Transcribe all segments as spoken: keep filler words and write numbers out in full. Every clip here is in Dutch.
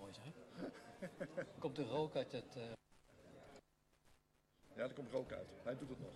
mooi zeg. Komt er rook uit het... Uh... Ja, er komt rook uit. Hij doet het nog.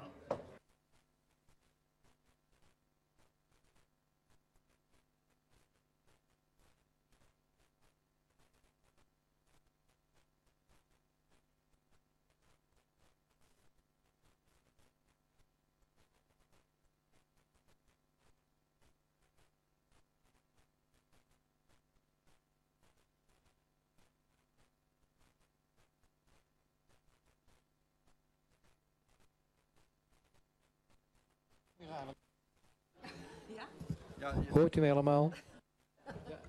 Ja? Ja, ja. Hoort u mij allemaal? Ja.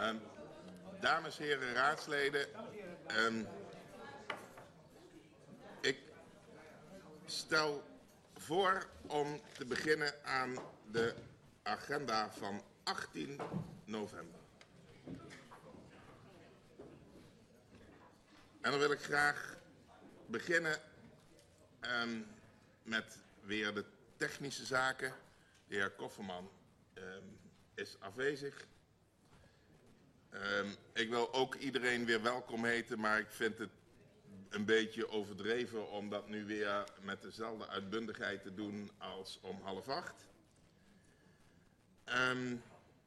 Um, dames, heren, raadsleden. Um, ik stel voor om te beginnen aan de agenda van achttien november. En dan wil ik graag beginnen um, met weer de technische zaken. De heer Kofferman um, is afwezig. Um, ik wil ook iedereen weer welkom heten, maar ik vind het een beetje overdreven om dat nu weer met dezelfde uitbundigheid te doen als om half acht. Um,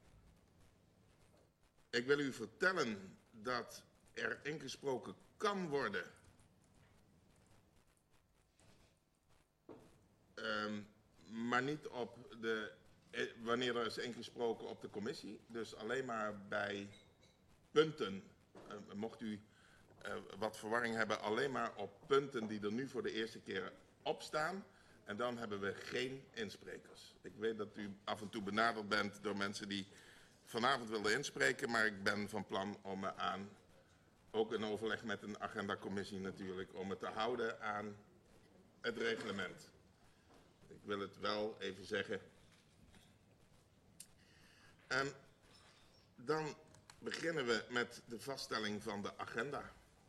ik wil u vertellen dat er ingesproken kan worden um, maar niet op de, wanneer er is ingesproken op de commissie, dus alleen maar bij punten. Uh, mocht u uh, wat verwarring hebben, alleen maar op punten die er nu voor de eerste keer op staan. En dan hebben we geen insprekers. Ik weet dat u af en toe benaderd bent door mensen die vanavond wilden inspreken, maar ik ben van plan om me aan, ook in overleg met een agendacommissie natuurlijk, om me te houden aan het reglement. Ik wil het wel even zeggen. En dan beginnen we met de vaststelling van de agenda.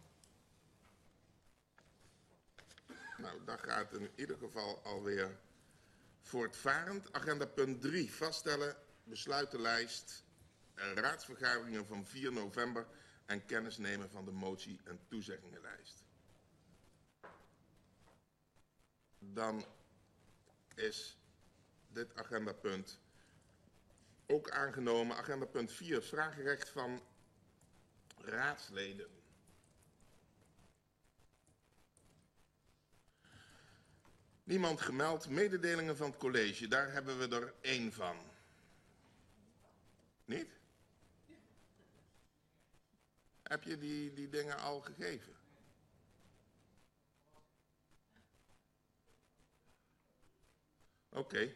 Nou, dat gaat in ieder geval alweer voortvarend. Agenda punt drie, vaststellen, besluitenlijst, raadsvergaderingen van vier november en kennis nemen van de motie- en toezeggingenlijst. Dan is dit agendapunt ook aangenomen. Agenda punt vier, vragenrecht van raadsleden. Niemand gemeld. Mededelingen van het college, daar hebben we er één van. Niet? Heb je die, die dingen al gegeven? Oké. Okay.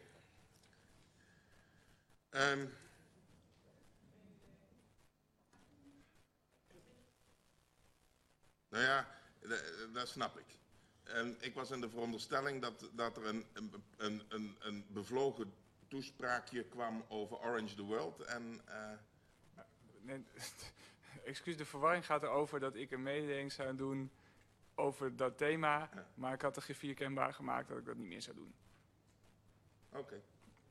Um, nou ja, dat snap ik. En ik was in de veronderstelling dat, dat er een, een, een, een bevlogen toespraakje kwam over Orange the World. En, uh... nee, excuus, de verwarring gaat erover dat ik een mededeling zou doen over dat thema. Ja. Maar ik had de griffier kenbaar gemaakt dat ik dat niet meer zou doen. Oké. Okay.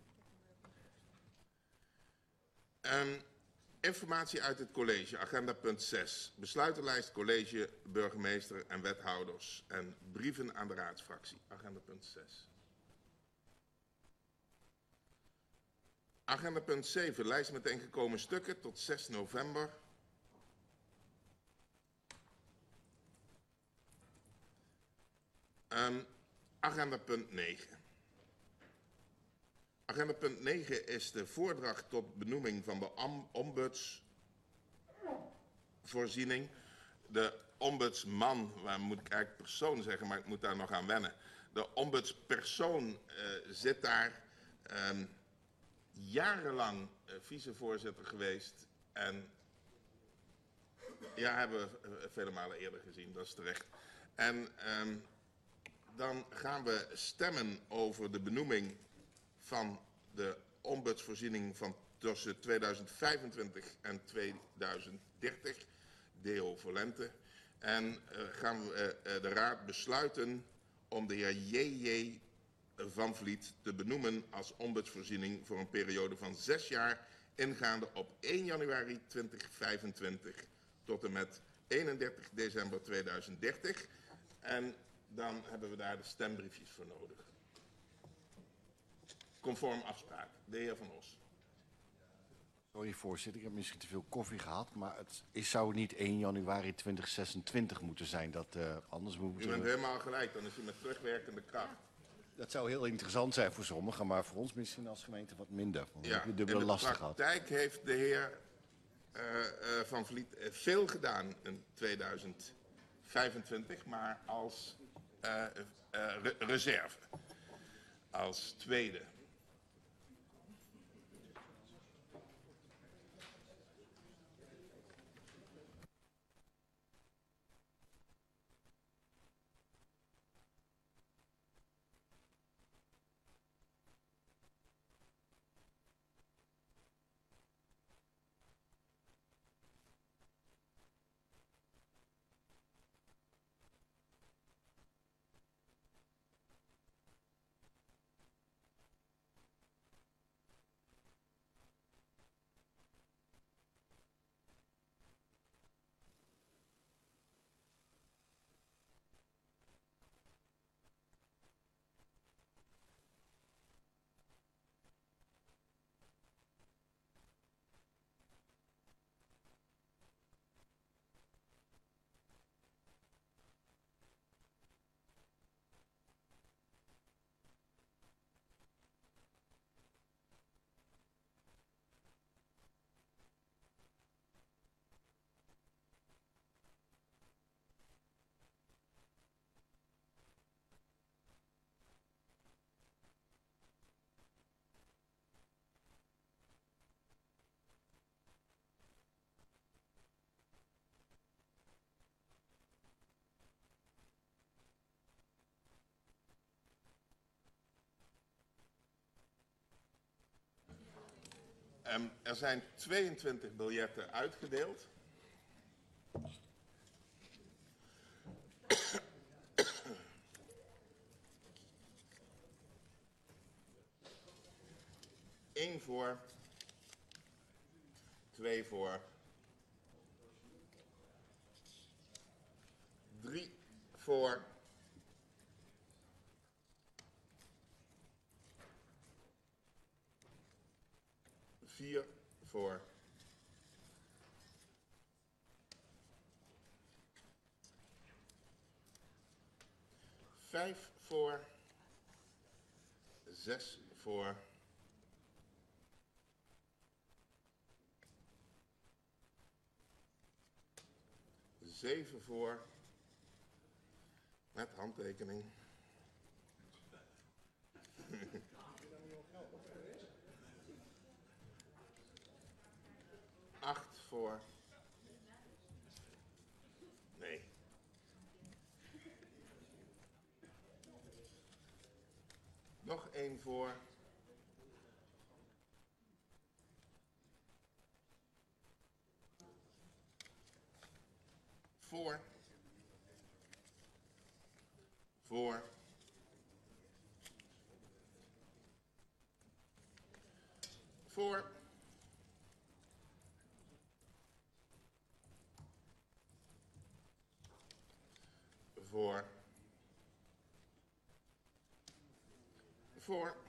Um, informatie uit het college, agenda punt zes. Besluitenlijst college, burgemeester en wethouders. En brieven aan de raadsfractie, agenda punt zes. Agenda punt zeven, lijst met ingekomen stukken tot zes november. Um, agenda punt negen. Agenda punt negen is de voordracht tot benoeming van de ombudsvoorziening. De ombudsman, waar moet ik eigenlijk persoon zeggen, maar ik moet daar nog aan wennen. De ombudspersoon uh, zit daar um, jarenlang uh, vicevoorzitter geweest. En ja, hebben we uh, vele malen eerder gezien, dat is terecht. En um, dan gaan we stemmen over de benoeming van de ombudsvoorziening van tussen tweeduizend vijfentwintig en tweeduizend dertig, Deo Volente. En uh, gaan we uh, de raad besluiten om de heer J J van Vliet te benoemen als ombudsvoorziening voor een periode van zes jaar, ingaande op één januari tweeduizend vijfentwintig tot en met eenendertig december tweeduizend dertig. En dan hebben we daar de stembriefjes voor nodig. Conform afspraak. De heer Van Os. Sorry voorzitter, ik heb misschien te veel koffie gehad, maar het is, zou niet één januari tweeduizend zesentwintig moeten zijn. Dat, uh, anders moeten u bent we... helemaal gelijk, dan is u met terugwerkende kracht. Dat zou heel interessant zijn voor sommigen, maar voor ons misschien als gemeente wat minder. Want ja, heb je dubbele lasten gehad. In de praktijk heeft de heer uh, uh, Van Vliet uh, veel gedaan in tweeduizend vijfentwintig, maar als uh, uh, re reserve. Als tweede. Um, er zijn tweeëntwintig biljetten uitgedeeld. Eén voor, twee voor, drie voor, vier voor, vijf voor, zes voor, zeven voor, met handtekening. Acht voor. Nee. Nog één voor. Voor. Voor. Voor. Voor. Voor.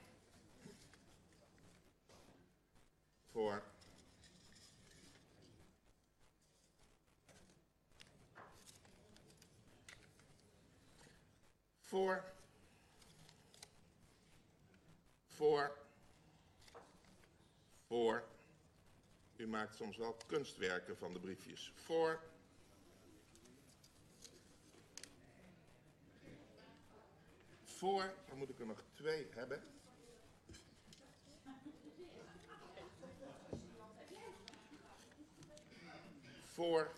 Voor. Voor. Voor. Voor. U maakt soms wel kunstwerken van de briefjes. Voor. Voor. Dan moet ik er nog twee hebben. Voor.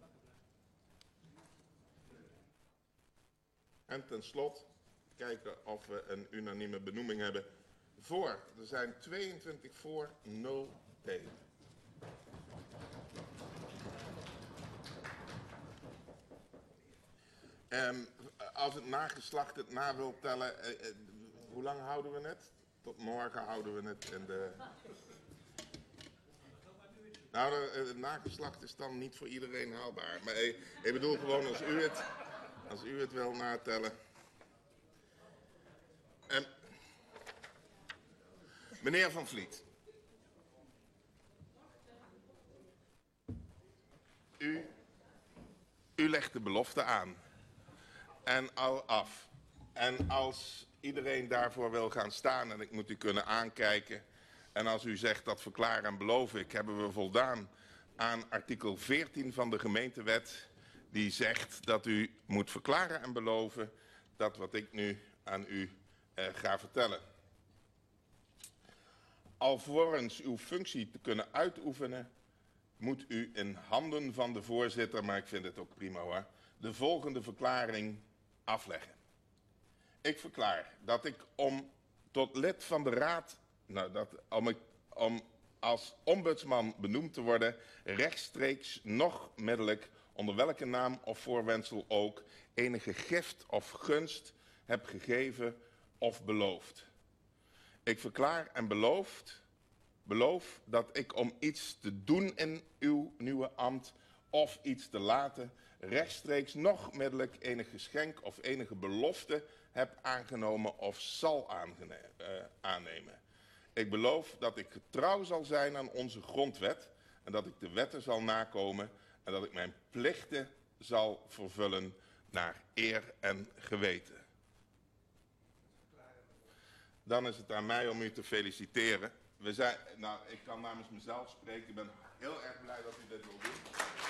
En tenslotte kijken of we een unanieme benoeming hebben. Voor. Er zijn tweeëntwintig voor, nul tegen. Um, als het nageslacht het na wil tellen, uh, uh, hoe lang houden we het? Tot morgen houden we het in de... Nou, de, het nageslacht is dan niet voor iedereen haalbaar. Maar ik, ik bedoel gewoon als u het, als u het wil natellen. Um, meneer Van Vliet. U, u legt de belofte aan. En al af. En als iedereen daarvoor wil gaan staan en ik moet u kunnen aankijken. En als u zegt dat verklaar en beloof ik, hebben we voldaan aan artikel veertien van de gemeentewet. Die zegt dat u moet verklaren en beloven dat wat ik nu aan u eh, ga vertellen. Alvorens uw functie te kunnen uitoefenen, moet u in handen van de voorzitter, maar ik vind het ook prima hoor, de volgende verklaring afleggen. Ik verklaar dat ik om tot lid van de raad, nou dat, om, ik, om als ombudsman benoemd te worden, rechtstreeks nog middelijk, onder welke naam of voorwendsel ook, enige gift of gunst heb gegeven of beloofd. Ik verklaar en beloof, beloof dat ik om iets te doen in uw nieuwe ambt of iets te laten, rechtstreeks nog middelijk enig geschenk of enige belofte heb aangenomen of zal aangene- uh, aannemen. Ik beloof dat ik getrouw zal zijn aan onze grondwet en dat ik de wetten zal nakomen en dat ik mijn plichten zal vervullen naar eer en geweten. Dan is het aan mij om u te feliciteren. We zijn, nou, ik kan namens mezelf spreken. Ik ben heel erg blij dat u dit wil doen.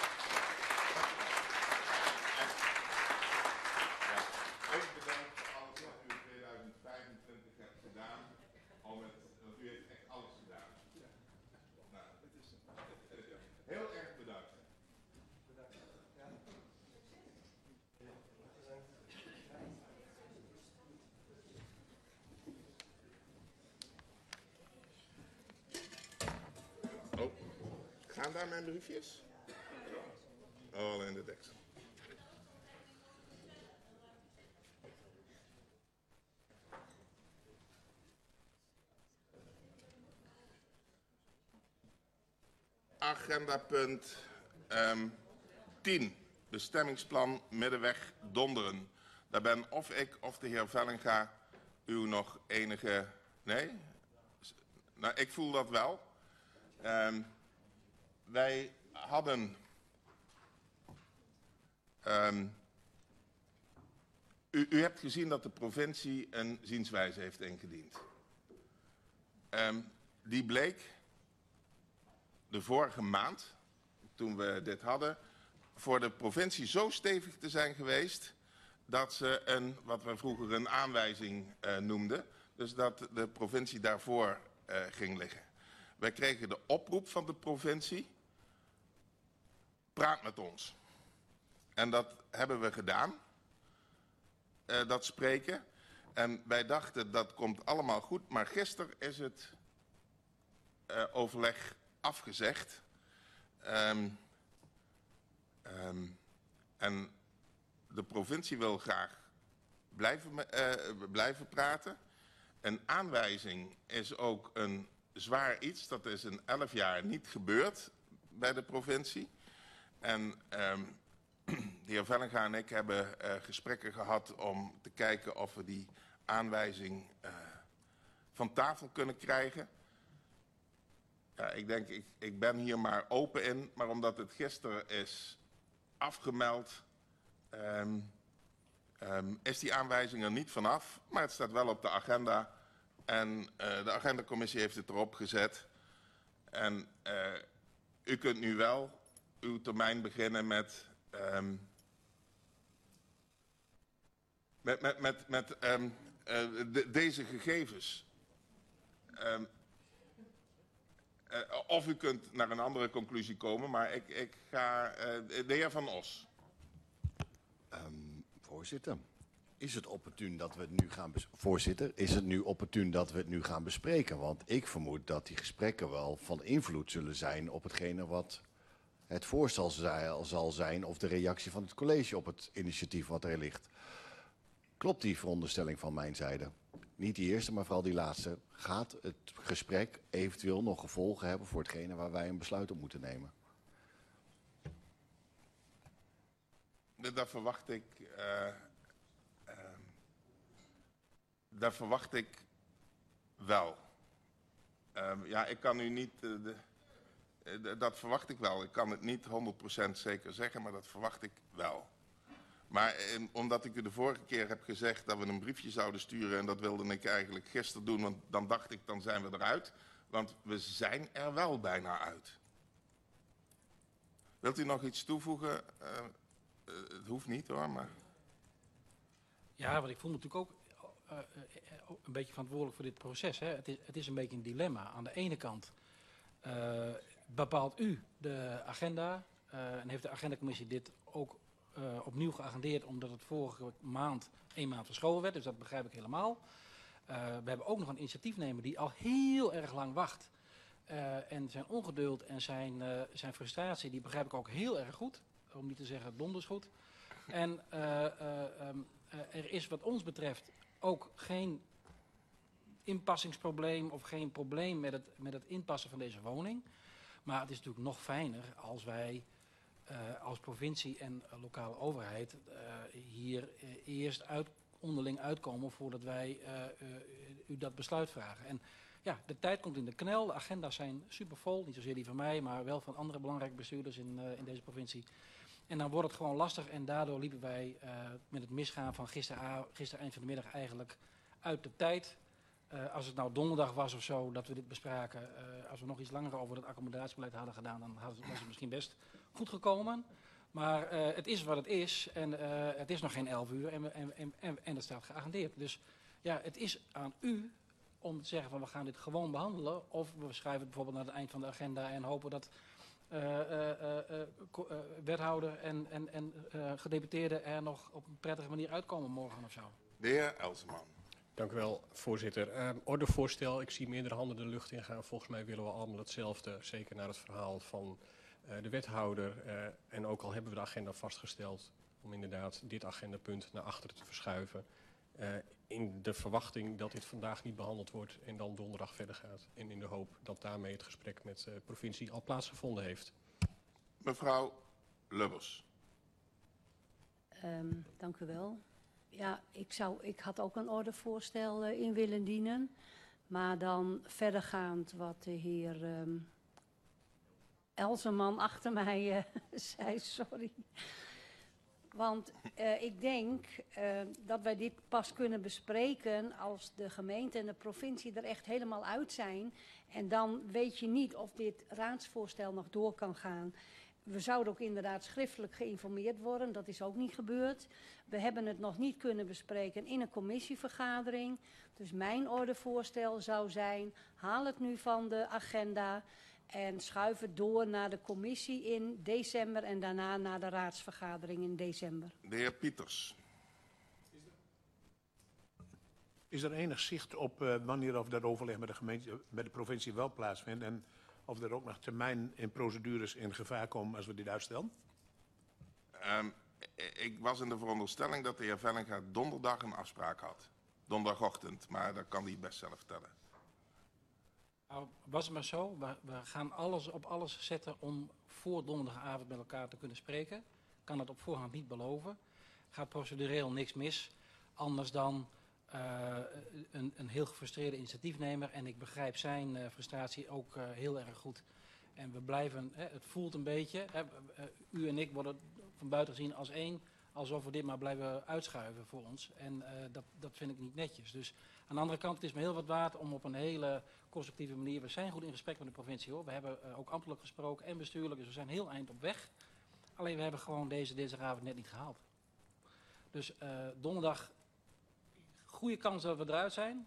En, ja, ik bedank voor alles wat u in tweeduizend vijfentwintig hebt gedaan. Om het, want u heeft echt alles gedaan. Nou, heel erg bedankt. Staan daar mijn briefjes? Oh, alleen de deksel. Agenda punt um, tien. Bestemmingsplan Middenweg Donderen. Daar ben of ik of de heer Vellinga u nog enige... Nee? Nou, ik voel dat wel. Um, wij hadden... Um, u, u hebt gezien dat de provincie een zienswijze heeft ingediend. Um, die bleek de vorige maand, toen we dit hadden, voor de provincie zo stevig te zijn geweest dat ze een, wat we vroeger een aanwijzing uh, noemden, dus dat de provincie daarvoor uh, ging liggen. Wij kregen de oproep van de provincie, praat met ons. En dat hebben we gedaan, uh, dat spreken. En wij dachten dat komt allemaal goed, maar gisteren is het uh, overleg afgezegd. Um, um, en de provincie wil graag blijven, uh, blijven praten. Een aanwijzing is ook een zwaar iets. Dat is in elf jaar niet gebeurd bij de provincie. En um, de heer Vellinga en ik hebben uh, gesprekken gehad om te kijken of we die aanwijzing uh, van tafel kunnen krijgen. Ja, ik denk, ik, ik ben hier maar open in, maar omdat het gisteren is afgemeld, um, um, is die aanwijzing er niet vanaf. Maar het staat wel op de agenda en uh, de agendacommissie heeft het erop gezet. En uh, u kunt nu wel uw termijn beginnen met, um, met, met, met, met um, uh, de, deze gegevens. Um, Uh, of u kunt naar een andere conclusie komen, maar ik, ik ga... Uh, de heer Van Os. Um, voorzitter, is het opportun dat we het nu gaan bespreken? Voorzitter, is het nu opportun dat we het nu gaan bespreken? Want ik vermoed dat die gesprekken wel van invloed zullen zijn op hetgene wat het voorstel zal zijn of de reactie van het college op het initiatief wat er ligt. Klopt die veronderstelling van mijn zijde? Niet die eerste, maar vooral die laatste. Gaat het gesprek eventueel nog gevolgen hebben voor hetgene waar wij een besluit op moeten nemen? Dat verwacht ik... Uh, uh, dat verwacht ik wel. Uh, ja, ik kan u niet... Uh, de, uh, dat verwacht ik wel. Ik kan het niet honderd procent zeker zeggen, maar dat verwacht ik wel. Maar eh, omdat ik u de vorige keer heb gezegd dat we een briefje zouden sturen... en dat wilde ik eigenlijk gisteren doen, want dan dacht ik, dan zijn we eruit. Want we zijn er wel bijna uit. Wilt u nog iets toevoegen? Uh, uh, het hoeft niet hoor, maar... Ja, want ik voel me natuurlijk ook uh, uh, een beetje verantwoordelijk voor dit proces. Hè. Het, is, het is een beetje een dilemma. Aan de ene kant uh, bepaalt u de agenda uh, en heeft de agendacommissie dit ook... Uh, opnieuw geagendeerd omdat het vorige maand één maand verschoven werd. Dus dat begrijp ik helemaal. Uh, we hebben ook nog een initiatiefnemer die al heel erg lang wacht. Uh, en zijn ongeduld en zijn, uh, zijn frustratie, die begrijp ik ook heel erg goed. Om niet te zeggen donders goed. En uh, uh, um, uh, er is wat ons betreft ook geen inpassingsprobleem of geen probleem met het, met het inpassen van deze woning. Maar het is natuurlijk nog fijner als wij... Uh, als provincie en uh, lokale overheid uh, hier uh, eerst uit, onderling uitkomen voordat wij uh, uh, u dat besluit vragen. En ja, de tijd komt in de knel, de agenda's zijn supervol, niet zozeer die van mij, maar wel van andere belangrijke bestuurders in, uh, in deze provincie. En dan wordt het gewoon lastig en daardoor liepen wij uh, met het misgaan van gisteren, gisteren eind van de middag eigenlijk uit de tijd. Uh, als het nou donderdag was of zo dat we dit bespraken, uh, als we nog iets langer over het accommodatiebeleid hadden gedaan, dan had het, was het misschien best goed gekomen. Maar uh, het is wat het is en uh, het is nog geen elf uur en, en, en, en, en dat staat geagendeerd. Dus ja, het is aan u om te zeggen van we gaan dit gewoon behandelen. Of we schrijven het bijvoorbeeld naar het eind van de agenda en hopen dat uh, uh, uh, uh, uh, wethouder en, en, en uh, gedeputeerden er nog op een prettige manier uitkomen morgen of zo. De heer Elseman. Dank u wel, voorzitter. Uh, ordevoorstel, ik zie meerdere handen de lucht ingaan. Volgens mij willen we allemaal hetzelfde, zeker naar het verhaal van Uh, de wethouder, uh, en ook al hebben we de agenda vastgesteld om inderdaad dit agendapunt naar achteren te verschuiven. Uh, in de verwachting dat dit vandaag niet behandeld wordt en dan donderdag verder gaat. En in de hoop dat daarmee het gesprek met de uh, provincie al plaatsgevonden heeft. Mevrouw Lubbers. Um, dank u wel. Ja, ik, zou, ik had ook een ordevoorstel uh, in willen dienen. Maar dan verdergaand wat de heer um, Elseman achter mij uh, zei, sorry. Want uh, ik denk uh, dat wij dit pas kunnen bespreken als de gemeente en de provincie er echt helemaal uit zijn. En dan weet je niet of dit raadsvoorstel nog door kan gaan. We zouden ook inderdaad schriftelijk geïnformeerd worden. Dat is ook niet gebeurd. We hebben het nog niet kunnen bespreken in een commissievergadering. Dus mijn ordevoorstel zou zijn, haal het nu van de agenda en schuif het door naar de commissie in december en daarna naar de raadsvergadering in december. De heer Pieters. Is er enig zicht op uh, wanneer of dat overleg met de, gemeente, met de provincie wel plaatsvindt en of er ook nog termijn en procedures in gevaar komen als we dit uitstellen? Um, ik was in de veronderstelling dat de heer Vellinga donderdag een afspraak had. Donderdagochtend, maar dat kan hij best zelf vertellen. Nou, was het maar zo. We, we gaan alles op alles zetten om voor donderdagavond met elkaar te kunnen spreken. Ik kan het op voorhand niet beloven. Gaat procedureel niks mis. Anders dan uh, een, een heel gefrustreerde initiatiefnemer. En ik begrijp zijn uh, frustratie ook uh, heel erg goed. En we blijven, hè, het voelt een beetje, hè, uh, u en ik worden van buiten gezien als één. Alsof we dit maar blijven uitschuiven voor ons. En uh, dat, dat vind ik niet netjes. Dus aan de andere kant, het is me heel wat waard om op een hele constructieve manier. We zijn goed in gesprek met de provincie hoor. We hebben uh, ook ambtelijk gesproken en bestuurlijk. Dus we zijn heel eind op weg. Alleen we hebben gewoon deze dinsdagavond net niet gehaald. Dus uh, donderdag, goede kans dat we eruit zijn.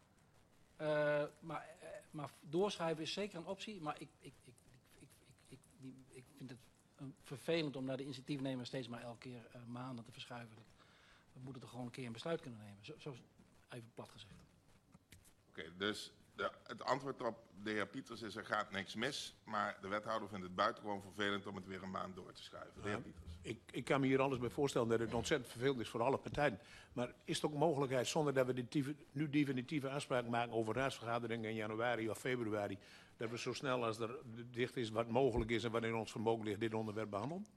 Uh, maar, uh, maar doorschuiven is zeker een optie. Maar ik, ik, ik, ik, ik, ik, ik, ik vind het vervelend om naar de initiatiefnemer steeds maar elke keer uh, maanden te verschuiven. We moeten er gewoon een keer een besluit kunnen nemen. Zo, zo even plat gezegd. Oké, okay, dus de, het antwoord op de heer Pieters is er gaat niks mis. Maar de wethouder vindt het buitengewoon vervelend om het weer een maand door te schuiven. De heer Pieters. Ik, ik kan me hier alles bij voorstellen dat het ontzettend vervelend is voor alle partijen. Maar is het ook mogelijkheid, zonder dat we die, nu definitieve afspraak maken over raadsvergaderingen in januari of februari, dat we zo snel als er dicht is wat mogelijk is en wat in ons vermogen ligt dit onderwerp behandelen?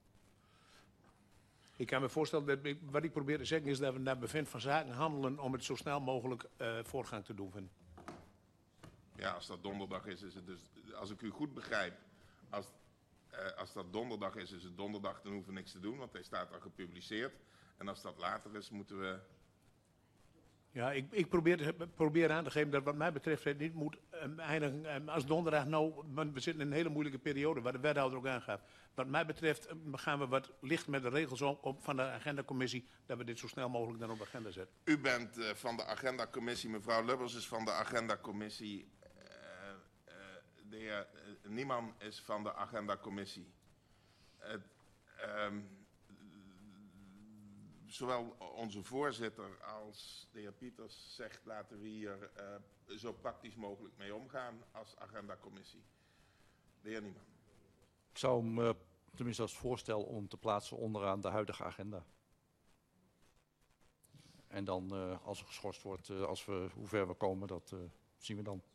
Ik kan me voorstellen, dat ik, wat ik probeer te zeggen is dat we naar bevind van zaken handelen om het zo snel mogelijk uh, voortgang te doen vinden. Ja, als dat donderdag is, is het dus, als ik u goed begrijp, als, uh, als dat donderdag is, is het donderdag, dan hoeven we niks te doen, want hij staat al gepubliceerd. En als dat later is, moeten we... Ja, ik, ik probeer, probeer aan te geven dat wat mij betreft het niet moet um, eindigen um, als donderdag. Nou, we zitten in een hele moeilijke periode waar de wethouder ook aangaf. Wat mij betreft um, gaan we wat licht met de regels op, op van de agendacommissie, dat we dit zo snel mogelijk dan op de agenda zetten. U bent uh, van de agendacommissie, mevrouw Lubbers is van de agendacommissie. Uh, uh, de heer uh, Nieman is van de agendacommissie. Uh, um, Zowel onze voorzitter als de heer Pieters zegt, laten we hier uh, zo praktisch mogelijk mee omgaan als agendacommissie. De heer Nieman. Ik zou hem uh, tenminste als voorstel om te plaatsen onderaan de huidige agenda. En dan uh, als er geschorst wordt, uh, als we, hoe ver we komen, dat uh, zien we dan.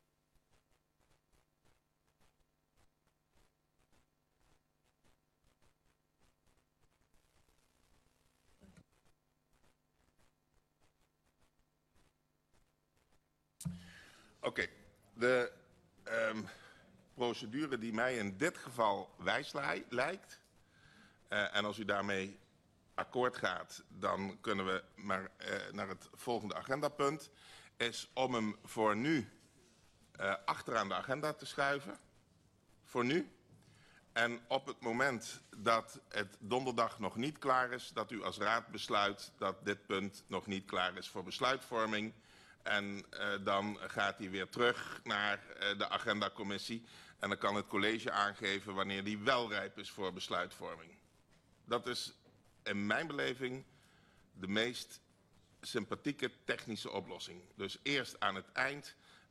Oké, okay. de um, procedure die mij in dit geval wijs lijkt, uh, en als u daarmee akkoord gaat, dan kunnen we maar uh, naar het volgende agendapunt, is om hem voor nu uh, achteraan de agenda te schuiven. Voor nu. En op het moment dat het donderdag nog niet klaar is, dat u als raad besluit dat dit punt nog niet klaar is voor besluitvorming. En uh, dan gaat hij weer terug naar uh, de agendacommissie. En dan kan het college aangeven wanneer die wel rijp is voor besluitvorming. Dat is in mijn beleving de meest sympathieke technische oplossing. Dus eerst aan het eind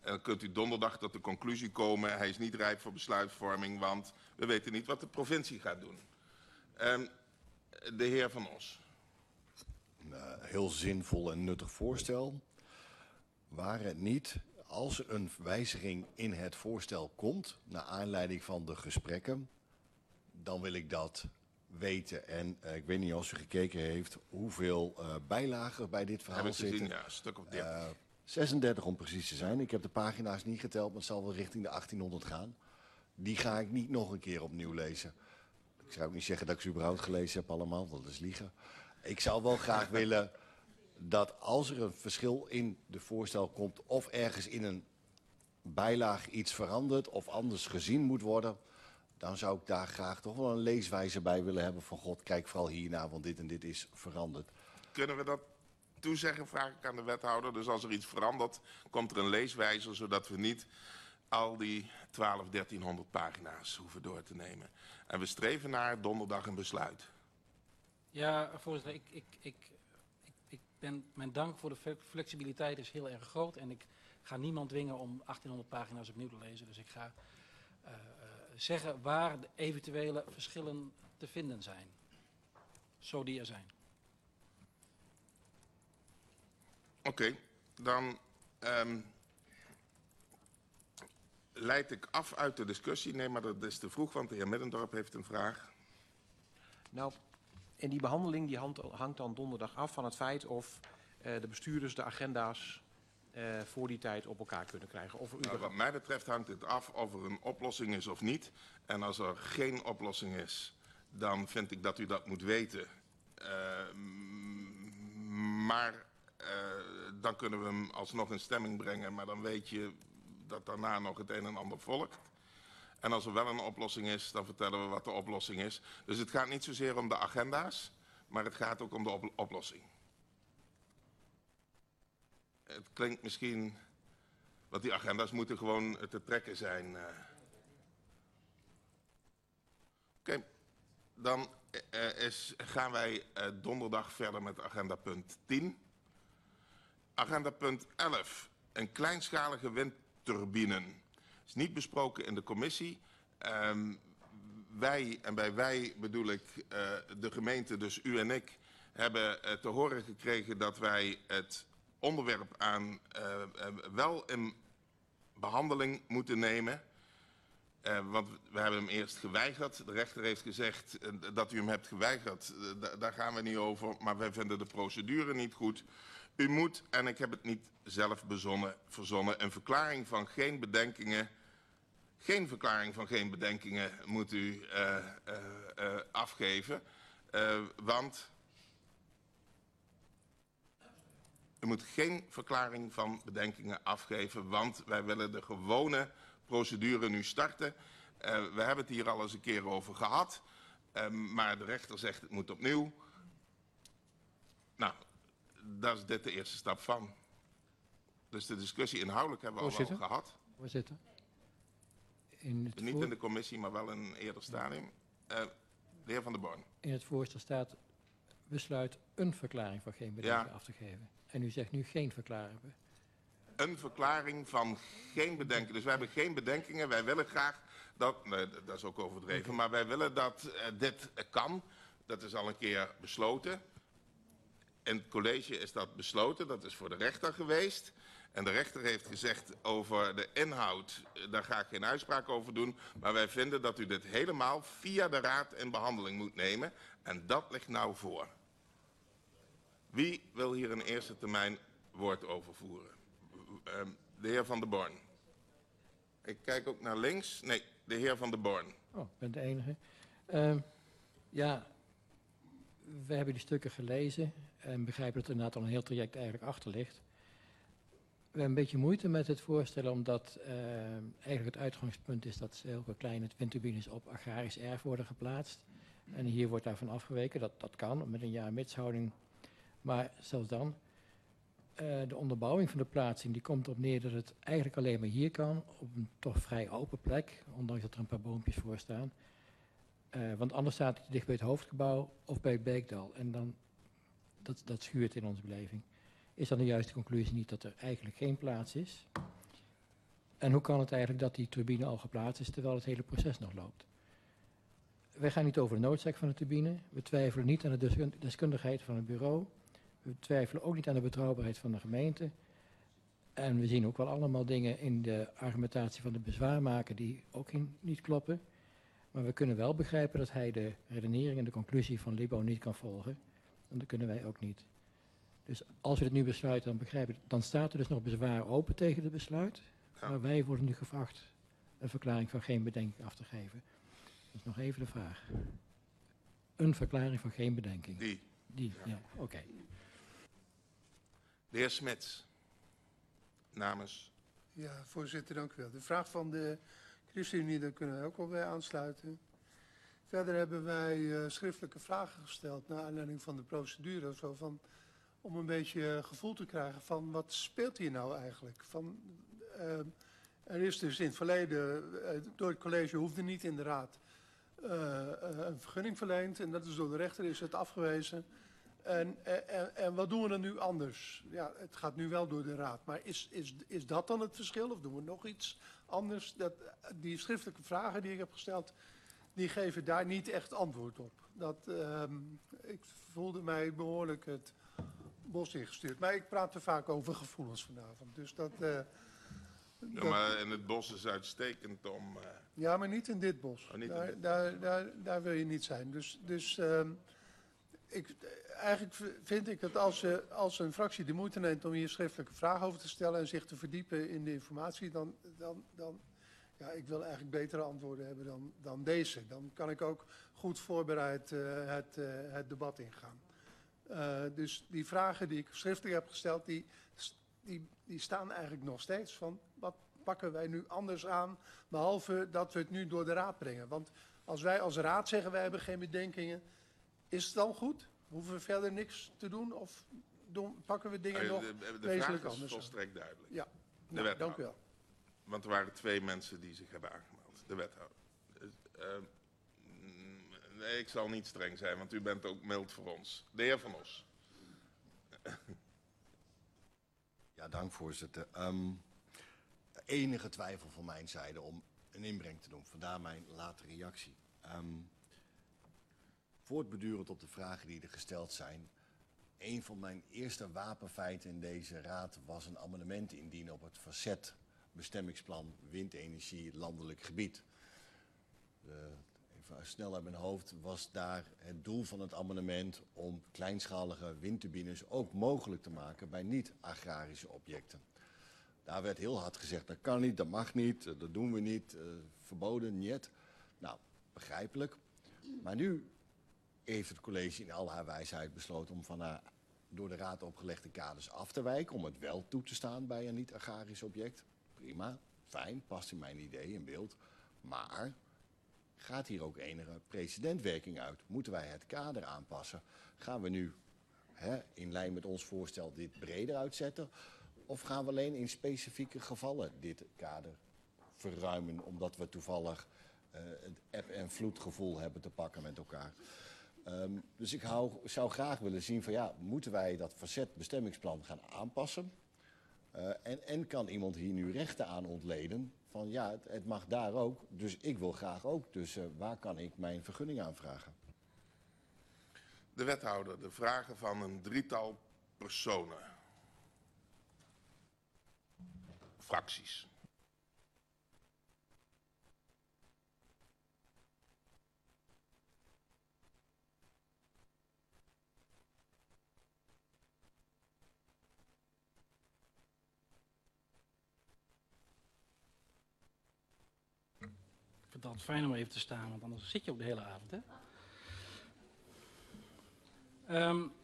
En dan kunt u donderdag tot de conclusie komen, hij is niet rijp voor besluitvorming, want we weten niet wat de provincie gaat doen. Um, de heer Van Os. Een uh, heel zinvol en nuttig voorstel. Waar het niet, als er een wijziging in het voorstel komt, naar aanleiding van de gesprekken, dan wil ik dat weten. En uh, ik weet niet of u gekeken heeft hoeveel uh, bijlagen bij dit verhaal Heb ik gezien, zitten. ja, een stuk of dertig. Uh, zesendertig om precies te zijn. Ik heb de pagina's niet geteld, maar het zal wel richting de achttienhonderd gaan. Die ga ik niet nog een keer opnieuw lezen. Ik zou ook niet zeggen dat ik ze überhaupt gelezen heb allemaal, dat is liegen. Ik zou wel graag willen dat als er een verschil in de voorstel komt of ergens in een bijlage iets verandert of anders gezien moet worden, dan zou ik daar graag toch wel een leeswijze bij willen hebben van god, kijk vooral hiernaar, want dit en dit is veranderd. Kunnen we dat toezeggen, vraag ik aan de wethouder. Dus als er iets verandert, komt er een leeswijzer, zodat we niet al die twaalf, dertienhonderd pagina's hoeven door te nemen. En we streven naar donderdag een besluit. Ja, voorzitter, ik, ik, ik, ik, ik ben, mijn dank voor de flexibiliteit is heel erg groot. En ik ga niemand dwingen om achttienhonderd pagina's opnieuw te lezen. Dus ik ga uh, uh, zeggen waar de eventuele verschillen te vinden zijn. Zo die er zijn. Oké, okay, dan um, leid ik af uit de discussie. Nee, maar dat is te vroeg, want de heer Middendorp heeft een vraag. Nou, en die behandeling die hangt dan donderdag af van het feit of uh, de bestuurders de agenda's uh, voor die tijd op elkaar kunnen krijgen. Of nou, wat mij betreft hangt het af of er een oplossing is of niet. En als er geen oplossing is, dan vind ik dat u dat moet weten. Uh, maar uh, dan kunnen we hem alsnog in stemming brengen. Maar dan weet je dat daarna nog het een en ander volgt. En als er wel een oplossing is, dan vertellen we wat de oplossing is. Dus het gaat niet zozeer om de agenda's, maar het gaat ook om de op oplossing. Het klinkt misschien, want die agenda's moeten gewoon te trekken zijn. Uh. Oké, okay. Dan uh, is, gaan wij uh, donderdag verder met agenda punt tien. Agenda punt elf, een kleinschalige windturbine. Is niet besproken in de commissie. Um, wij, en bij wij bedoel ik uh, de gemeente, dus u en ik, hebben uh, te horen gekregen dat wij het onderwerp aan uh, uh, wel in behandeling moeten nemen. Uh, want we hebben hem eerst geweigerd. De rechter heeft gezegd uh, dat u hem hebt geweigerd. Uh, daar gaan we niet over, maar wij vinden de procedure niet goed. U moet, en ik heb het niet zelf bezonnen, verzonnen, een verklaring van geen bedenkingen, geen verklaring van geen bedenkingen moet u uh, uh, uh, afgeven. Uh, want u moet geen verklaring van bedenkingen afgeven, want wij willen de gewone procedure nu starten. Uh, we hebben het hier al eens een keer over gehad, uh, maar de rechter zegt het moet opnieuw. Nou, daar is dit de eerste stap van. Dus de discussie inhoudelijk hebben we Voorzitter. al wel gehad. Voorzitter. In het Niet voor... in de commissie, maar wel in een eerder stadium. Uh, de heer Van der Born. In het voorstel staat besluit een verklaring van geen bedenking Ja. af te geven. En u zegt nu geen verklaring. Een verklaring van geen bedenkingen. Dus wij hebben geen bedenkingen. Wij willen graag dat, nee, dat is ook overdreven, okay. maar wij willen dat uh, dit uh, kan. Dat is al een keer besloten. In het college is dat besloten, dat is voor de rechter geweest. En de rechter heeft gezegd over de inhoud, daar ga ik geen uitspraak over doen. Maar wij vinden dat u dit helemaal via de raad in behandeling moet nemen. En dat ligt nou voor. Wie wil hier in eerste termijn woord over voeren? Uh, de heer Van der Born. Ik kijk ook naar links. Nee, de heer Van der Born. Oh, ik ben de enige. Uh, ja, we hebben die stukken gelezen en begrijpen dat er inderdaad al een heel traject eigenlijk achter ligt. We hebben een beetje moeite met het voorstellen, omdat uh, eigenlijk het uitgangspunt is dat zulke kleine windturbines op agrarisch erf worden geplaatst. En hier wordt daarvan afgeweken, dat, dat kan, met een jaar mitshouding. Maar zelfs dan, uh, de onderbouwing van de plaatsing, die komt erop neer dat het eigenlijk alleen maar hier kan, op een toch vrij open plek, ondanks dat er een paar boompjes voor staan. Uh, want anders staat het dicht bij het hoofdgebouw of bij het Beekdal. En dan, dat, dat schuurt in onze beleving. Is dan de juiste conclusie niet dat er eigenlijk geen plaats is? En hoe kan het eigenlijk dat die turbine al geplaatst is terwijl het hele proces nog loopt? Wij gaan niet over de noodzaak van de turbine. We twijfelen niet aan de deskundigheid deskundigheid van het bureau. We twijfelen ook niet aan de betrouwbaarheid van de gemeente. En we zien ook wel allemaal dingen in de argumentatie van de bezwaarmaker die ook in, niet kloppen. Maar we kunnen wel begrijpen dat hij de redenering en de conclusie van Libo niet kan volgen. En dat kunnen wij ook niet. Dus als we dit nu besluiten, dan begrijpen we, dan staat er dus nog bezwaar open tegen het besluit. Ja. Maar wij worden nu gevraagd een verklaring van geen bedenking af te geven. Dat is nog even de vraag. Een verklaring van geen bedenking. Die. Die, ja, oké. Okay. De heer Smits, namens. Ja, voorzitter, dank u wel. De vraag van de ChristenUnie, daar kunnen wij ook wel bij aansluiten. Verder hebben wij uh, schriftelijke vragen gesteld naar aanleiding van de procedure. Zo van, om een beetje gevoel te krijgen van wat speelt hier nou eigenlijk? Van, uh, er is dus in het verleden, uh, door het college hoefde niet in de raad uh, uh, een vergunning verleend. En dat is door de rechter is het afgewezen. En, en, en wat doen we dan nu anders? Ja, het gaat nu wel door de raad. Maar is, is, is dat dan het verschil? Of doen we nog iets anders? Dat, die schriftelijke vragen die ik heb gesteld, die geven daar niet echt antwoord op. Dat, um, ik voelde mij behoorlijk het bos ingestuurd. Maar ik praat te vaak over gevoelens vanavond. Dus dat, uh, Ja, dat, maar en het bos is uitstekend om... Uh... ja, maar niet in dit bos. Oh, niet in daar, dit bos. daar, daar, daar wil je niet zijn. Dus... dus um, ik, eigenlijk vind ik dat als, uh, als een fractie de moeite neemt om hier schriftelijke vragen over te stellen en zich te verdiepen in de informatie, dan, dan, dan ja, ik wil eigenlijk betere antwoorden hebben dan, dan deze. Dan kan ik ook goed voorbereid uh, het, uh, het debat ingaan. Uh, dus die vragen die ik schriftelijk heb gesteld, die, die, die staan eigenlijk nog steeds van wat pakken wij nu anders aan, behalve dat we het nu door de raad brengen. Want als wij als raad zeggen wij hebben geen bedenkingen, is het dan goed? Hoeven we verder niks te doen? Of doen, pakken we dingen Uh, nog de, de, de wezenlijk vraag is anders volstrekt duidelijk. Ja, De nou, wethouder. dank u wel. Want er waren twee mensen die zich hebben aangemeld. De wethouder. Uh, nee, ik zal niet streng zijn, want u bent ook mild voor ons. De heer Van Os. Ja, dank voorzitter. Um, enige twijfel van mijn zijde om een inbreng te doen. Vandaar mijn late reactie. Um, Voortbedurend op de vragen die er gesteld zijn. Een van mijn eerste wapenfeiten in deze raad was een amendement indienen op het facet bestemmingsplan windenergie landelijk gebied. De, even snel uit mijn hoofd was daar het doel van het amendement om kleinschalige windturbines ook mogelijk te maken bij niet-agrarische objecten. Daar werd heel hard gezegd, dat kan niet, dat mag niet, dat doen we niet, uh, verboden, niet. Nou, begrijpelijk. Maar nu heeft het college in al haar wijsheid besloten om van haar door de raad opgelegde kaders af te wijken, om het wel toe te staan bij een niet-agrarisch object. Prima, fijn, past in mijn idee in beeld. Maar gaat hier ook enige precedentwerking uit? Moeten wij het kader aanpassen? Gaan we nu hè, in lijn met ons voorstel dit breder uitzetten? Of gaan we alleen in specifieke gevallen dit kader verruimen, omdat we toevallig uh, het eb- en vloedgevoel hebben te pakken met elkaar? Um, dus ik hou, zou graag willen zien van ja, moeten wij dat facet bestemmingsplan gaan aanpassen? Uh, en, en kan iemand hier nu rechten aan ontleden van ja, het, het mag daar ook, dus ik wil graag ook. Dus uh, waar kan ik mijn vergunning aanvragen? De wethouder, de vragen van een drietal personen. Fracties. Ik vind het altijd fijn om even te staan, want anders zit je ook de hele avond. Hè? Um,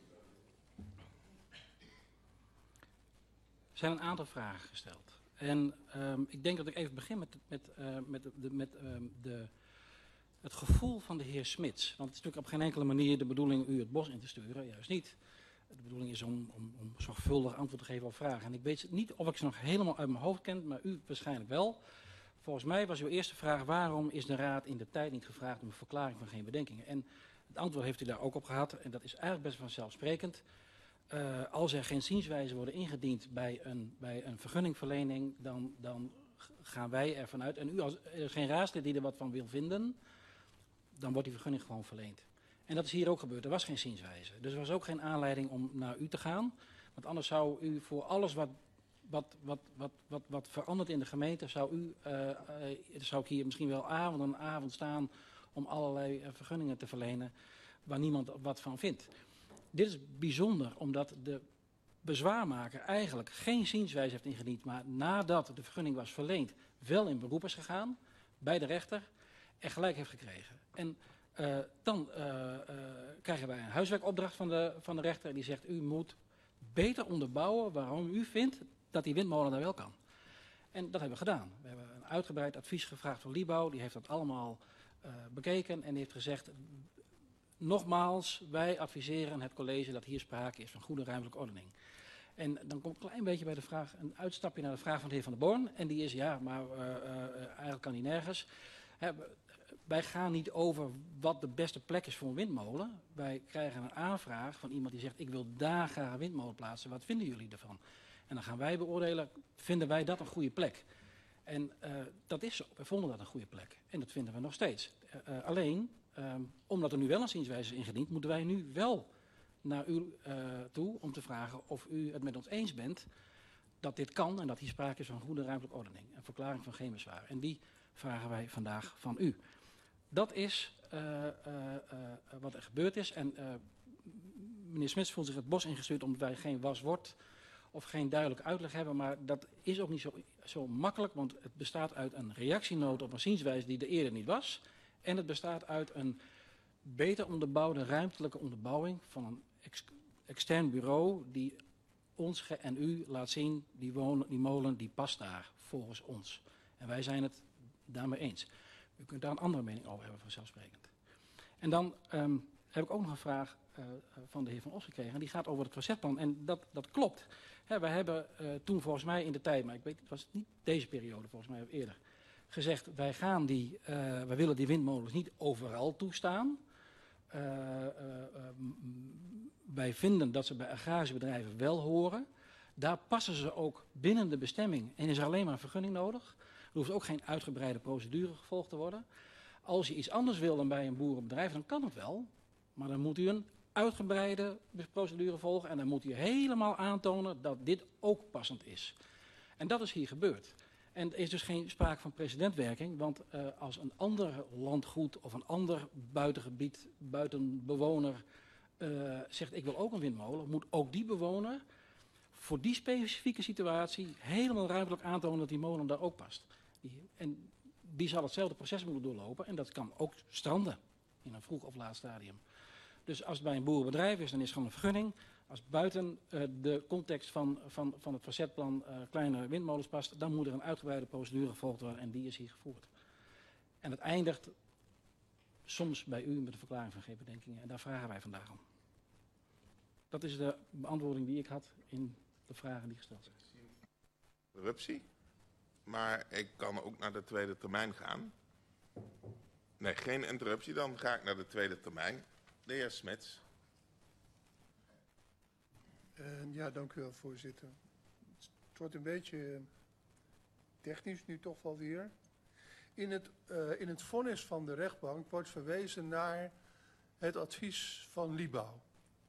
er zijn een aantal vragen gesteld. En um, ik denk dat ik even begin met, met, uh, met, de, met um, de, het gevoel van de heer Smits. Want het is natuurlijk op geen enkele manier de bedoeling u het bos in te sturen, juist niet. De bedoeling is om, om, om zorgvuldig antwoord te geven op vragen. En ik weet niet of ik ze nog helemaal uit mijn hoofd ken, maar u waarschijnlijk wel. Volgens mij was uw eerste vraag, waarom is de raad in de tijd niet gevraagd om een verklaring van geen bedenkingen? En het antwoord heeft u daar ook op gehad, en dat is eigenlijk best vanzelfsprekend. Uh, als er geen zienswijzen worden ingediend bij een, bij een vergunningverlening, dan, dan g- gaan wij ervan uit, en u als er is geen raadslid die er wat van wil vinden, dan wordt die vergunning gewoon verleend. En dat is hier ook gebeurd. Er was geen zienswijze. Dus er was ook geen aanleiding om naar u te gaan. Want anders zou u voor alles wat, wat, wat, wat, wat, wat verandert in de gemeente, zou u, uh, uh, zou ik hier misschien wel avond en avond staan om allerlei uh, vergunningen te verlenen waar niemand wat van vindt. Dit is bijzonder omdat de bezwaarmaker eigenlijk geen zienswijze heeft ingediend, maar nadat de vergunning was verleend wel in beroep is gegaan bij de rechter en gelijk heeft gekregen. En uh, dan uh, uh, krijgen wij een huiswerkopdracht van de, van de rechter die zegt u moet beter onderbouwen waarom u vindt dat die windmolen daar wel kan. En dat hebben we gedaan. We hebben een uitgebreid advies gevraagd van Libouw, die heeft dat allemaal uh, bekeken en die heeft gezegd nogmaals, wij adviseren het college dat hier sprake is van goede ruimtelijke ordening. En dan komt een klein beetje bij de vraag, een uitstapje naar de vraag van de heer Van der Born. En die is, ja, maar uh, uh, eigenlijk kan die nergens. Hè, wij gaan niet over wat de beste plek is voor een windmolen. Wij krijgen een aanvraag van iemand die zegt, ik wil daar graag een windmolen plaatsen. Wat vinden jullie ervan? En dan gaan wij beoordelen, vinden wij dat een goede plek? En uh, dat is zo. Wij vonden dat een goede plek. En dat vinden we nog steeds. Uh, uh, alleen, um, omdat er nu wel een zienswijze is ingediend, moeten wij nu wel naar u uh, toe om te vragen of u het met ons eens bent dat dit kan en dat hier sprake is van goede ruimtelijke ordening. Een verklaring van geen bezwaar. En die vragen wij vandaag van u. Dat is uh, uh, uh, wat er gebeurd is. En uh, meneer Smits voelt zich het bos ingestuurd omdat wij geen waswoord of geen duidelijke uitleg hebben. Maar dat is ook niet zo, zo makkelijk, want het bestaat uit een reactienoot op een zienswijze die er eerder niet was. En het bestaat uit een beter onderbouwde ruimtelijke onderbouwing van een ex extern bureau die ons en u laat zien, die, wonen, die molen die past daar volgens ons. En wij zijn het daarmee eens. U kunt daar een andere mening over hebben vanzelfsprekend. En dan um, heb ik ook nog een vraag uh, van de heer Van Os gekregen. En die gaat over het facetteplan. En dat, dat klopt. He, wij hebben uh, toen volgens mij in de tijd, maar ik weet, het was niet deze periode volgens mij of eerder, gezegd wij gaan die, uh, wij willen die windmolens niet overal toestaan. Uh, uh, uh, wij vinden dat ze bij agrarische bedrijven wel horen. Daar passen ze ook binnen de bestemming en is er alleen maar een vergunning nodig. Er hoeft ook geen uitgebreide procedure gevolgd te worden. Als je iets anders wil dan bij een boerenbedrijf, dan kan het wel. Maar dan moet u een uitgebreide procedure volgen en dan moet u helemaal aantonen dat dit ook passend is. En dat is hier gebeurd. En er is dus geen sprake van precedentwerking, want uh, als een ander landgoed of een ander buitengebied, buitenbewoner uh, zegt ik wil ook een windmolen, moet ook die bewoner voor die specifieke situatie helemaal ruimtelijk aantonen dat die molen daar ook past. Die, en die zal hetzelfde proces moeten doorlopen en dat kan ook stranden in een vroeg of laat stadium. Dus als het bij een boerenbedrijf is, dan is het gewoon een vergunning. Als buiten uh, de context van, van, van het facetplan uh, kleine windmolens past, dan moet er een uitgebreide procedure gevolgd worden en die is hier gevoerd. En het eindigt soms bij u met de verklaring van geen bedenkingen en daar vragen wij vandaag om. Dat is de beantwoording die ik had in de vragen die gesteld zijn. Interruptie. Maar ik kan ook naar de tweede termijn gaan. Nee, geen interruptie. Dan ga ik naar de tweede termijn. De heer Smits. Uh, ja, dank u wel, voorzitter. Het wordt een beetje technisch nu toch wel weer. In het, uh, in het vonnis van de rechtbank wordt verwezen naar het advies van Libouw.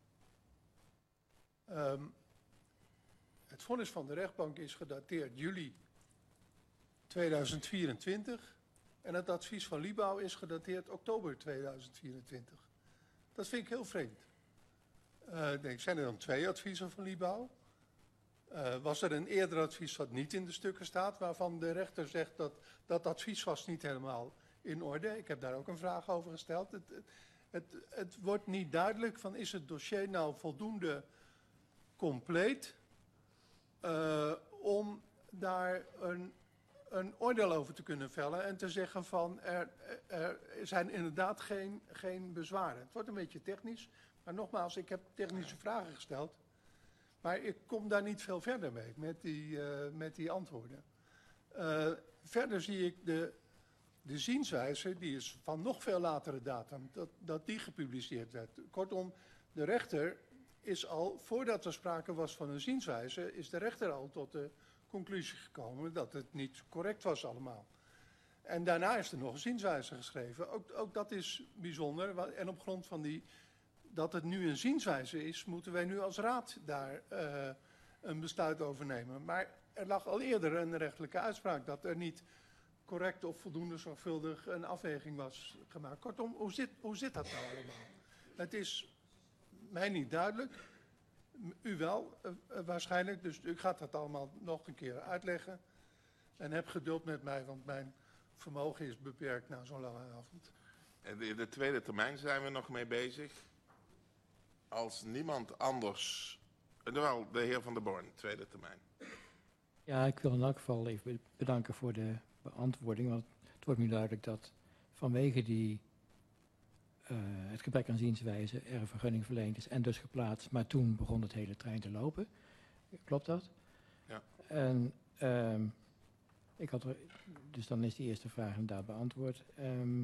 Um, het vonnis van de rechtbank is gedateerd juli tweeduizend vierentwintig en het advies van Libouw is gedateerd oktober tweeduizend vierentwintig. Dat vind ik heel vreemd. Uh, denk, zijn er dan twee adviezen van Libouw? Uh, was er een eerder advies wat niet in de stukken staat, waarvan de rechter zegt dat dat advies was niet helemaal in orde? Ik heb daar ook een vraag over gesteld. Het, het, het, het wordt niet duidelijk van is het dossier nou voldoende compleet uh, om daar een, een oordeel over te kunnen vellen en te zeggen van er, er zijn inderdaad geen, geen bezwaren. Het wordt een beetje technisch, maar nogmaals, ik heb technische vragen gesteld, maar ik kom daar niet veel verder mee met die, uh, met die antwoorden. Uh, verder zie ik de, de zienswijze, die is van nog veel latere datum, dat, dat die gepubliceerd werd. Kortom, de rechter is al, voordat er sprake was van een zienswijze, is de rechter al tot de conclusie gekomen dat het niet correct was allemaal. En daarna is er nog een zienswijze geschreven. Ook, ook dat is bijzonder. wa- En op grond van die, dat het nu een zienswijze is, moeten wij nu als raad daar eh, een besluit over nemen. Maar er lag al eerder een rechtelijke uitspraak dat er niet correct of voldoende zorgvuldig een afweging was gemaakt. Kortom, hoe zit, hoe zit dat nou allemaal? Het is mij niet duidelijk. M- U wel, eh, eh, waarschijnlijk. Dus u gaat dat allemaal nog een keer uitleggen. En heb geduld met mij, want mijn vermogen is beperkt na zo'n lange avond. En de, de tweede termijn zijn we nog mee bezig. Als niemand anders... eh, Wel, de heer Van der Born, tweede termijn. Ja, ik wil in elk geval even bedanken voor de beantwoording. Want het wordt nu duidelijk dat vanwege die, eh, het gebrek aan zienswijze er een vergunning verleend is en dus geplaatst. Maar toen begon het hele trein te lopen. Klopt dat? Ja. En ehm, ik had er, dus dan is die eerste vraag inderdaad beantwoord. Ehm,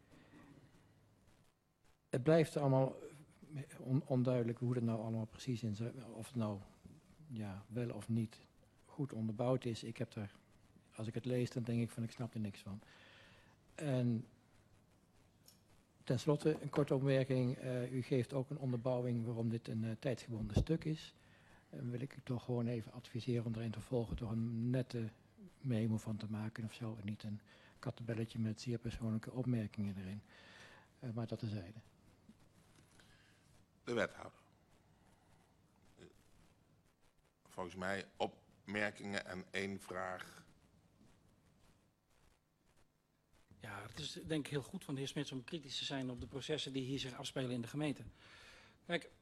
het blijft allemaal on- onduidelijk hoe het nou allemaal precies in zit. Of het nou ja, wel of niet goed onderbouwd is. Ik heb er, als ik het lees, dan denk ik van ik snap er niks van. En ten slotte een korte opmerking. Uh, u geeft ook een onderbouwing waarom dit een uh, tijdsgebonden stuk is. En wil ik u toch gewoon even adviseren om erin te volgen toch een nette memo van te maken of zo. En niet een kattenbelletje met zeer persoonlijke opmerkingen erin. Uh, maar dat terzijde. De wethouder. Volgens mij opmerkingen en één vraag. Ja, het is denk ik heel goed van de heer Smits om kritisch te zijn op de processen die hier zich afspelen in de gemeente. Kijk,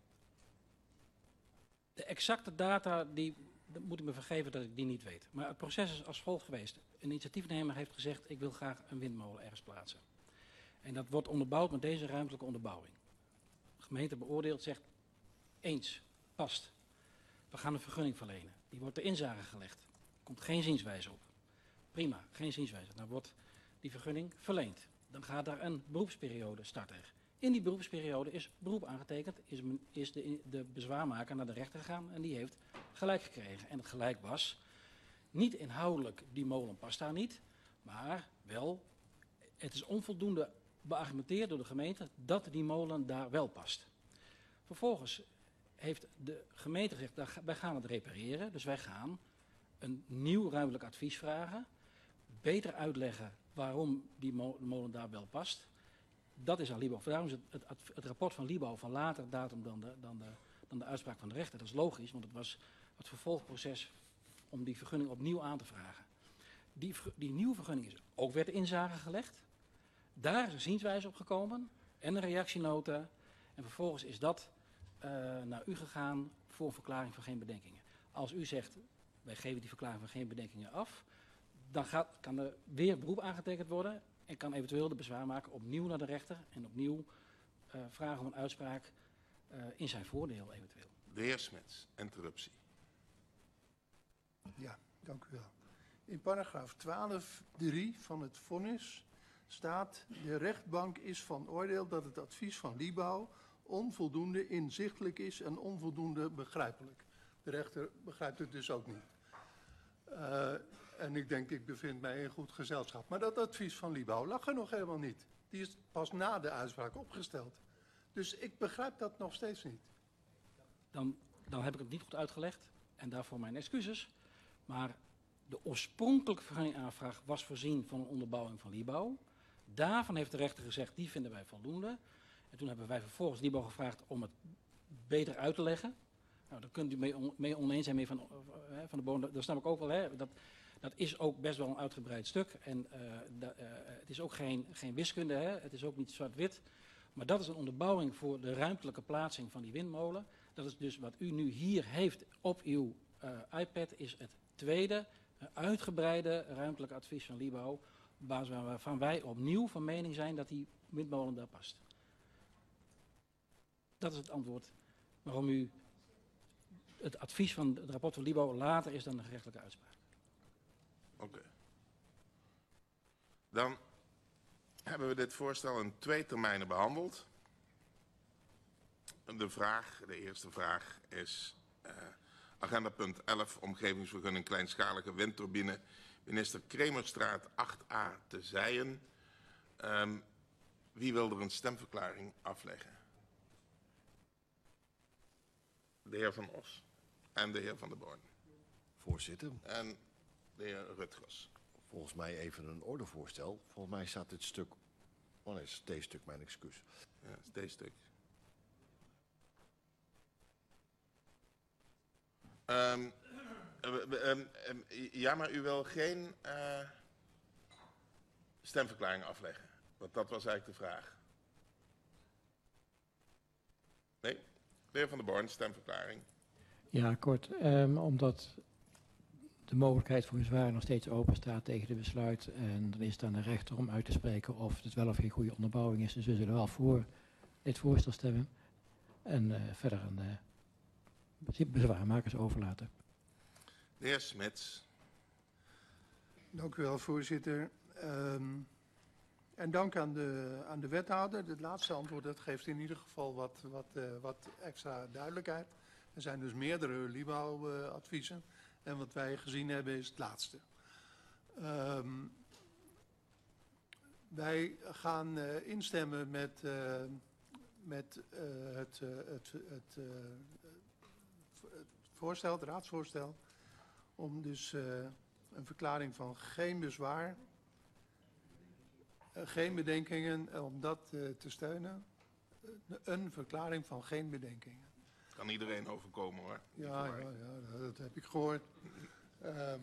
de exacte data, die, dat moet ik me vergeven dat ik die niet weet. Maar het proces is als volgt geweest. Een initiatiefnemer heeft gezegd, ik wil graag een windmolen ergens plaatsen. En dat wordt onderbouwd met deze ruimtelijke onderbouwing. De gemeente beoordeelt, zegt, eens, past. We gaan een vergunning verlenen. Die wordt ter inzage gelegd. Er komt geen zienswijze op. Prima, geen zienswijze. Dan wordt die vergunning verleend. Dan gaat daar een beroepsperiode starten. In die beroepsperiode is beroep aangetekend, is, men, is de, de bezwaarmaker naar de rechter gegaan en die heeft gelijk gekregen. En het gelijk was, niet inhoudelijk, die molen past daar niet, maar wel, het is onvoldoende beargumenteerd door de gemeente dat die molen daar wel past. Vervolgens heeft de gemeente gezegd, wij gaan het repareren, dus wij gaan een nieuw ruimtelijk advies vragen, beter uitleggen waarom die molen daar wel past. Dat is aan Liebouw. Daarom is het, het, het rapport van Liebouw van later datum dan de, dan, de, dan de uitspraak van de rechter. Dat is logisch, want het was het vervolgproces om die vergunning opnieuw aan te vragen. Die, die nieuwe vergunning is ook weer de inzage gelegd. Daar is een zienswijze op gekomen en een reactienota. En vervolgens is dat uh, naar u gegaan voor een verklaring van geen bedenkingen. Als u zegt, wij geven die verklaring van geen bedenkingen af, dan gaat, kan er weer beroep aangetekend worden en kan eventueel de bezwaarmaker opnieuw naar de rechter en opnieuw uh, vragen om een uitspraak uh, in zijn voordeel eventueel. De heer Smits, interruptie. Ja, dank u wel. In paragraaf twaalf punt drie van het vonnis staat: de rechtbank is van oordeel dat het advies van Liebouw onvoldoende inzichtelijk is en onvoldoende begrijpelijk. De rechter begrijpt het dus ook niet. Uh, en ik denk, ik bevind mij in goed gezelschap. Maar dat advies van Liebouw lag er nog helemaal niet. Die is pas na de uitspraak opgesteld. Dus ik begrijp dat nog steeds niet. Dan, dan heb ik het niet goed uitgelegd en daarvoor mijn excuses. Maar de oorspronkelijke vergunningaanvraag was voorzien van een onderbouwing van Liebouw. Daarvan heeft de rechter gezegd, die vinden wij voldoende. En toen hebben wij vervolgens Liebouw gevraagd om het beter uit te leggen. Nou, daar kunt u mee, on, mee oneens zijn mee van, uh, van de bodem. Dat snap ik ook wel. Hè. Dat, dat is ook best wel een uitgebreid stuk. En uh, da, uh, het is ook geen, geen wiskunde. Hè. Het is ook niet zwart-wit. Maar dat is een onderbouwing voor de ruimtelijke plaatsing van die windmolen. Dat is dus wat u nu hier heeft op uw uh, iPad. Is het tweede uh, uitgebreide ruimtelijke advies van Liebouw. Waarvan wij opnieuw van mening zijn dat die windmolen daar past. Dat is het antwoord waarom u het advies van het rapport van Liebouw later is dan de gerechtelijke uitspraak. Oké. Okay. Dan hebben we dit voorstel in twee termijnen behandeld. De vraag, de eerste vraag is, uh, Agenda punt elf, omgevingsvergunning kleinschalige windturbine. Minister Kremerstraat acht a te Zijen. Um, wie wil er een stemverklaring afleggen? De heer Van Os en de heer Van der Born. Voorzitter. En de heer Rutgers. Volgens mij even een ordevoorstel. Volgens mij staat dit stuk... Oh nee, het is deze stuk, mijn excuus. Ja, het is deze stuk. Um, um, um, um, ja, maar u wil geen uh, stemverklaring afleggen. Want dat was eigenlijk de vraag. Nee? De heer Van der Born, stemverklaring. Ja, kort. Um, omdat de mogelijkheid voor bezwaar nog steeds open staat tegen de besluit. En dan is het aan de rechter om uit te spreken of het wel of geen goede onderbouwing is. Dus we zullen wel voor dit voorstel stemmen. En uh, verder aan de bezwaarmakers overlaten. De heer Smits. Dank u wel, voorzitter. Um, en dank aan de, aan de wethouder. Het laatste antwoord dat geeft in ieder geval wat, wat, uh, wat extra duidelijkheid. Er zijn dus meerdere Libouw-adviezen. En wat wij gezien hebben is het laatste. Um, wij gaan uh, instemmen met, uh, met uh, het, uh, het, het, uh, het voorstel, het raadsvoorstel, om dus uh, een verklaring van geen bezwaar, uh, geen bedenkingen, om dat uh, te steunen. Uh, een verklaring van geen bedenkingen. Kan iedereen overkomen hoor. Ja, ja, ja, dat heb ik gehoord. Um,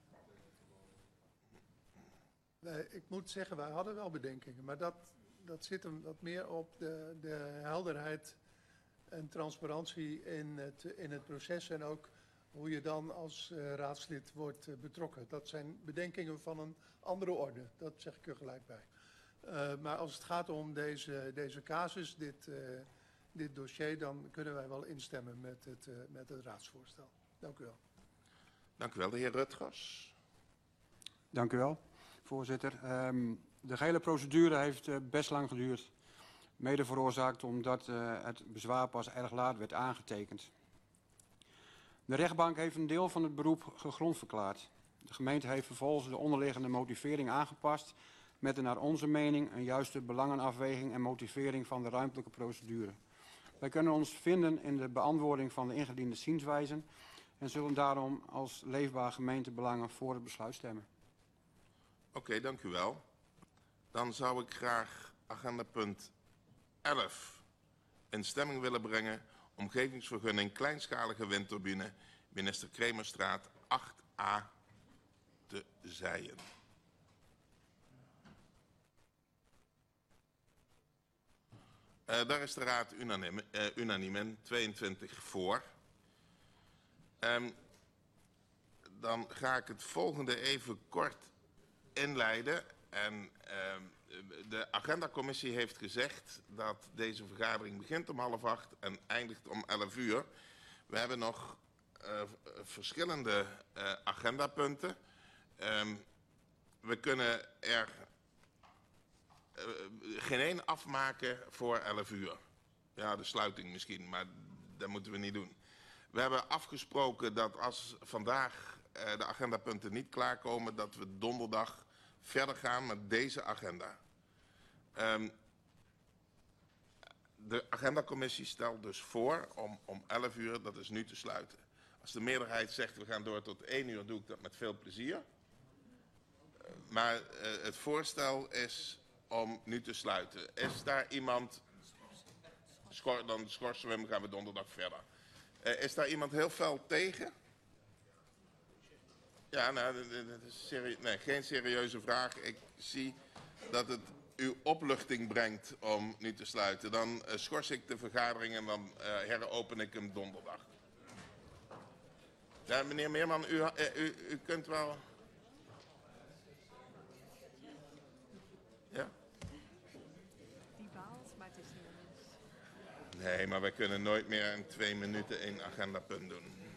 wij, ik moet zeggen, wij hadden wel bedenkingen, maar dat, dat zit hem wat meer op de, de helderheid en transparantie in het, in het proces en ook hoe je dan als uh, raadslid wordt uh, betrokken. Dat zijn bedenkingen van een andere orde, dat zeg ik er gelijk bij. Uh, maar als het gaat om deze, deze casus, dit... Uh, dit dossier, dan kunnen wij wel instemmen met het, uh, met het raadsvoorstel. Dank u wel. Dank u wel, de heer Rutgers. Dank u wel, voorzitter. Um, de gehele procedure heeft uh, best lang geduurd. Mede veroorzaakt omdat uh, het bezwaar pas erg laat werd aangetekend. De rechtbank heeft een deel van het beroep gegrond verklaard. De gemeente heeft vervolgens de onderliggende motivering aangepast met een naar onze mening een juiste belangenafweging en motivering van de ruimtelijke procedure. Wij kunnen ons vinden in de beantwoording van de ingediende zienswijzen en zullen daarom als leefbaar gemeentebelangen voor het besluit stemmen. Oké, okay, dank u wel. Dan zou ik graag agenda punt elf in stemming willen brengen. Omgevingsvergunning kleinschalige windturbine, minister Kremerstraat acht a te Zijen. Uh, daar is de raad unaniem, uh, unaniem in, tweeëntwintig voor. Um, dan ga ik het volgende even kort inleiden. En uh, de agendacommissie heeft gezegd dat deze vergadering begint om half acht en eindigt om elf uur. We hebben nog uh, verschillende uh, agendapunten. Um, we kunnen er Uh, geen één afmaken voor elf uur. Ja, de sluiting misschien, maar dat moeten we niet doen. We hebben afgesproken dat als vandaag uh, de agendapunten niet klaarkomen, dat we donderdag verder gaan met deze agenda. Um, de agendacommissie stelt dus voor om om elf uur, dat is nu te sluiten. Als de meerderheid zegt we gaan door tot één uur, doe ik dat met veel plezier. Uh, maar uh, het voorstel is om nu te sluiten. Is daar iemand... Schor, dan schorsen we hem, gaan we donderdag verder. Uh, is daar iemand heel fel tegen? Ja, nou, dat is serie, nee, geen serieuze vraag. Ik zie dat het uw opluchting brengt om nu te sluiten. Dan uh, schors ik de vergadering en dan uh, heropen ik hem donderdag. Ja, meneer Meerman, u, uh, u, u kunt wel... Ja? Die baalt, maar het is niet anders. Nee, maar wij kunnen nooit meer in twee minuten één agendapunt doen.